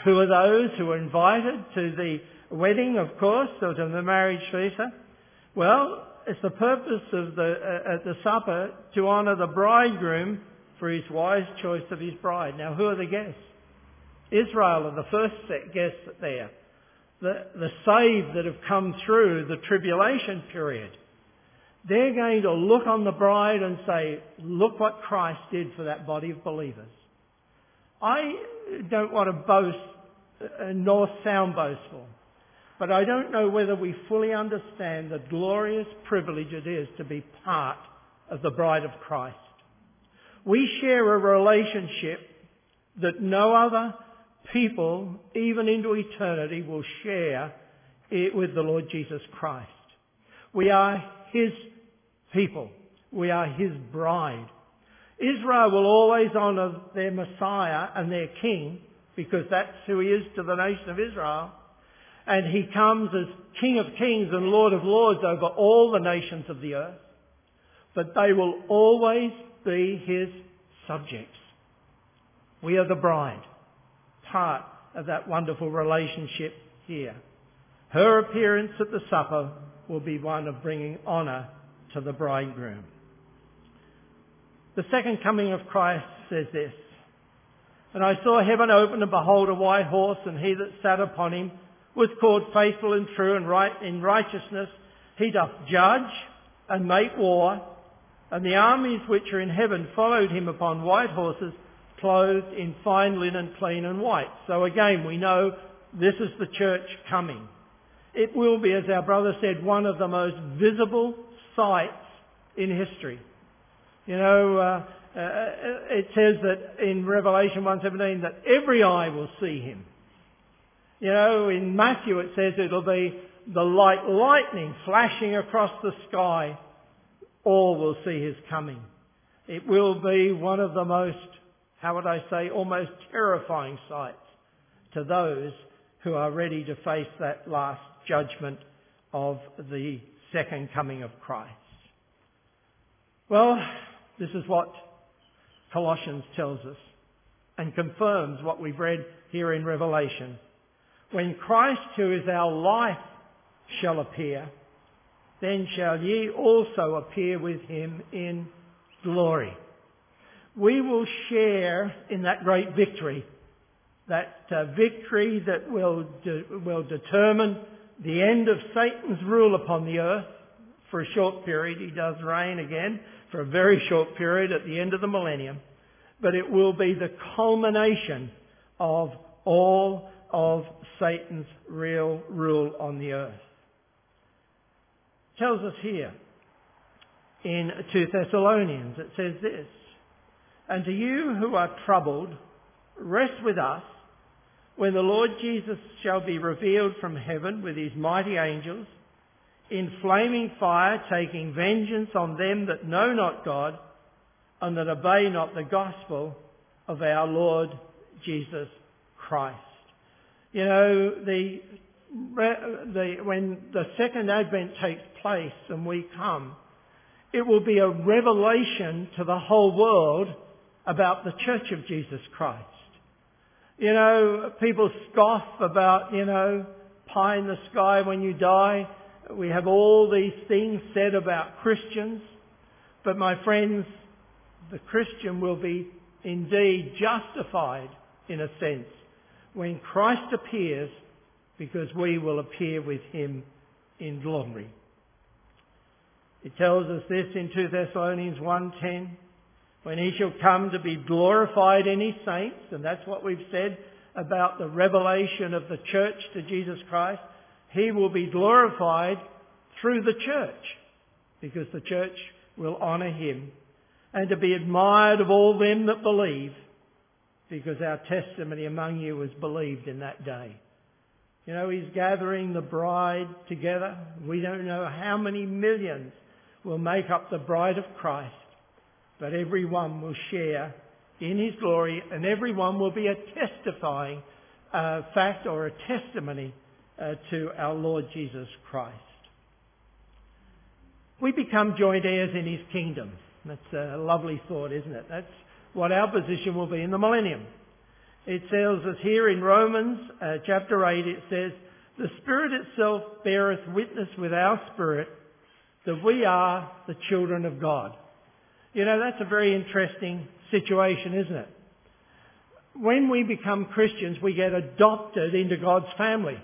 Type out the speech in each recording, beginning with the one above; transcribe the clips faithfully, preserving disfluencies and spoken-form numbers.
who are those who are invited to the wedding, of course, or to the marriage feast? Well, it's the purpose of the uh, at the supper to honour the bridegroom for his wise choice of his bride. Now, who are the guests? Israel are the first set guests there. The, the saved that have come through the tribulation period. They're going to look on the bride and say, look what Christ did for that body of believers. I don't want to boast uh, nor sound boastful, but I don't know whether we fully understand the glorious privilege it is to be part of the bride of Christ. We share a relationship that no other people, even into eternity, will share it with the Lord Jesus Christ. We are His people. We are His bride. Israel will always honour their Messiah and their King, because that's who He is to the nation of Israel. And He comes as King of Kings and Lord of Lords over all the nations of the earth. But they will always be His subjects. We are the bride, part of that wonderful relationship here. Her appearance at the supper will be one of bringing honour to the bridegroom. The second coming of Christ says this, "And I saw heaven open, and behold a white horse, and he that sat upon him was called Faithful and True, and right in righteousness he doth judge and make war. And the armies which are in heaven followed him upon white horses, clothed in fine linen, clean and white." So again, we know this is the church coming. It will be, as our brother said, one of the most visible sights in history. You know, uh, uh, it says that in Revelation one seventeen that every eye will see Him. You know, in Matthew it says it'll be the light lightning flashing across the sky. All will see His coming. It will be one of the most, how would I say, almost terrifying sights to those who are ready to face that last judgment of the second coming of Christ. Well, this is what Colossians tells us and confirms what we've read here in Revelation. When Christ, who is our life, shall appear, then shall ye also appear with Him in glory. We will share in that great victory, that uh, victory that will de- will determine the end of Satan's rule upon the earth. For a short period, he does reign again, for a very short period at the end of the millennium. But it will be the culmination of all of Satan's real rule on the earth. It tells us here in two Thessalonians, it says this, "And to you who are troubled, rest with us when the Lord Jesus shall be revealed from heaven with His mighty angels, in flaming fire, taking vengeance on them that know not God, and that obey not the gospel of our Lord Jesus Christ." You know, the, the, when the second advent takes place and we come, it will be a revelation to the whole world about the Church of Jesus Christ. You know, people scoff about, you know, pie in the sky when you die. We have all these things said about Christians. But my friends, the Christian will be indeed justified, in a sense, when Christ appears, because we will appear with Him in glory. It tells us this in two Thessalonians one ten, "When He shall come to be glorified in His saints," and that's what we've said about the revelation of the church to Jesus Christ, He will be glorified through the church, because the church will honour Him, and to be admired of all them that believe, because our testimony among you was believed in that day. You know, He's gathering the bride together. We don't know how many millions will make up the bride of Christ, but everyone will share in His glory, and everyone will be a testifying uh, fact or a testimony uh, to our Lord Jesus Christ. We become joint heirs in His kingdom. That's a lovely thought, isn't it? That's what our position will be in the millennium. It tells us here in Romans uh, chapter eight, it says, "The Spirit itself beareth witness with our spirit that we are the children of God." You know, that's a very interesting situation, isn't it? When we become Christians, we get adopted into God's family.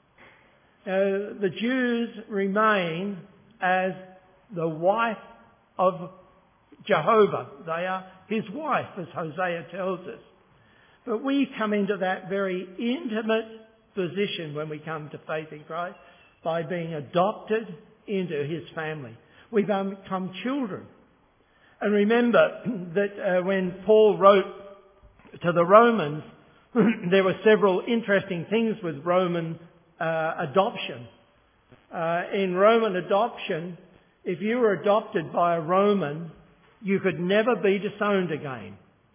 Uh, the Jews remain as the wife of Jehovah. They are his wife, as Hosea tells us. But we come into that very intimate position when we come to faith in Christ by being adopted into his family. We become children. And remember that uh, when Paul wrote to the Romans, there were several interesting things with Roman uh, adoption. Uh, in Roman adoption, if you were adopted by a Roman, you could never be disowned again.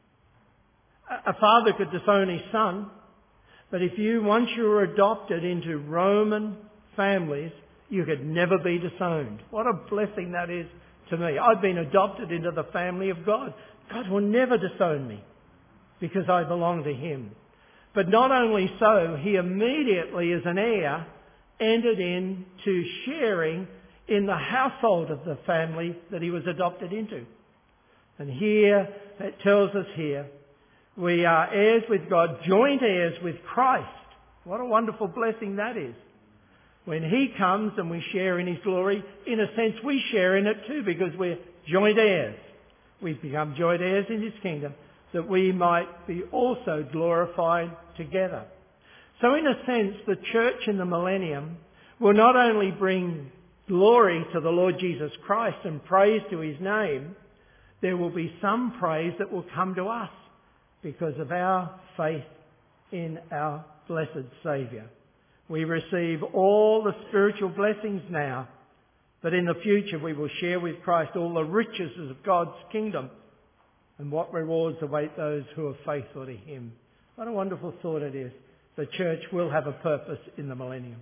A father could disown his son, but if you, once you were adopted into Roman families, you could never be disowned. What a blessing that is to me. I've been adopted into the family of God. God will never disown me because I belong to him. But not only so, he immediately, as an heir, entered into sharing in the household of the family that he was adopted into. And here, it tells us here, we are heirs with God, joint heirs with Christ. What a wonderful blessing that is. When he comes and we share in his glory, in a sense we share in it too, because we're joint heirs. We've become joint heirs in his kingdom, that we might be also glorified together. So in a sense, the church in the millennium will not only bring glory to the Lord Jesus Christ and praise to his name, there will be some praise that will come to us because of our faith in our blessed Saviour. We receive all the spiritual blessings now, but in the future we will share with Christ all the riches of God's kingdom and what rewards await those who are faithful to him. What a wonderful thought it is. The church will have a purpose in the millennium.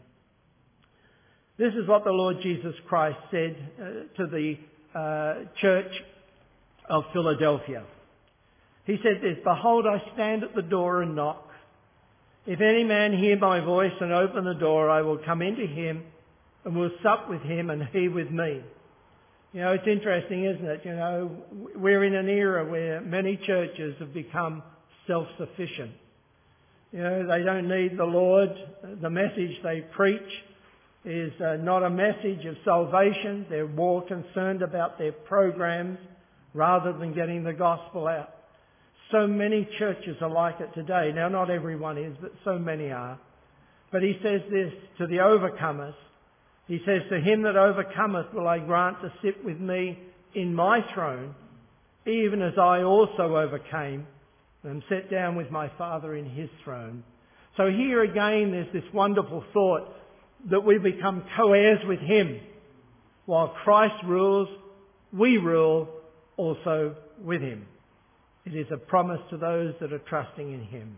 This is what the Lord Jesus Christ said uh, to the uh, church of Philadelphia. He said this, "Behold, I stand at the door and knock. If any man hear my voice and open the door, I will come into him and will sup with him and he with me." You know, it's interesting, isn't it? You know, we're in an era where many churches have become self-sufficient. You know, they don't need the Lord. The message they preach is uh, not a message of salvation. They're more concerned about their programs rather than getting the gospel out. So many churches are like it today. Now, not everyone is, but so many are. But he says this to the overcomers. He says, "To him that overcometh will I grant to sit with me in my throne, even as I also overcame and am set down with my Father in his throne." So here again there's this wonderful thought that we become co-heirs with him. While Christ rules, we rule also with him. It is a promise to those that are trusting in him.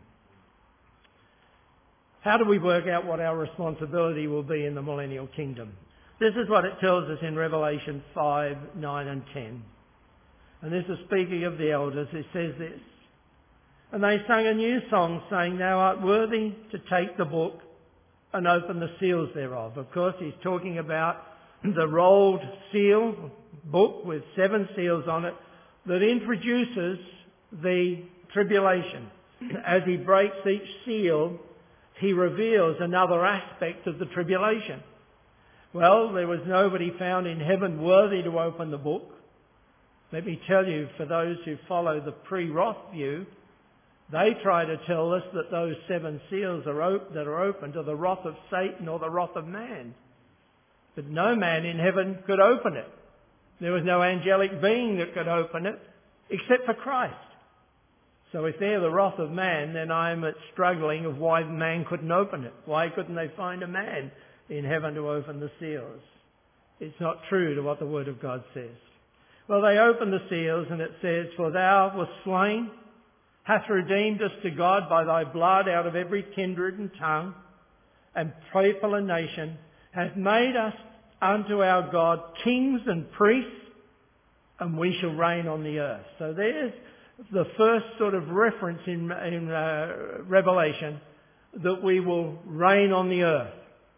How do we work out what our responsibility will be in the millennial kingdom? This is what it tells us in Revelation five, nine and ten. And this is speaking of the elders. It says this, "And they sang a new song, saying, Thou art worthy to take the book and open the seals thereof." Of course, he's talking about the rolled seal book with seven seals on it that introduces the tribulation. As he breaks each seal, he reveals another aspect of the tribulation. Well, there was nobody found in heaven worthy to open the book. Let me tell you, for those who follow the pre-Roth view, they try to tell us that those seven seals are op- that are opened are the wrath of Satan or the wrath of man. But no man in heaven could open it. There was no angelic being that could open it except for Christ. So if they're the wrath of man, then I'm at struggling of why man couldn't open it. Why couldn't they find a man in heaven to open the seals? It's not true to what the Word of God says. Well, they open the seals and it says, "For thou wast slain, hath redeemed us to God by thy blood out of every kindred and tongue and people and nation, hath made us unto our God kings and priests, and we shall reign on the earth." So there's the first sort of reference in, in uh, Revelation that we will reign on the earth.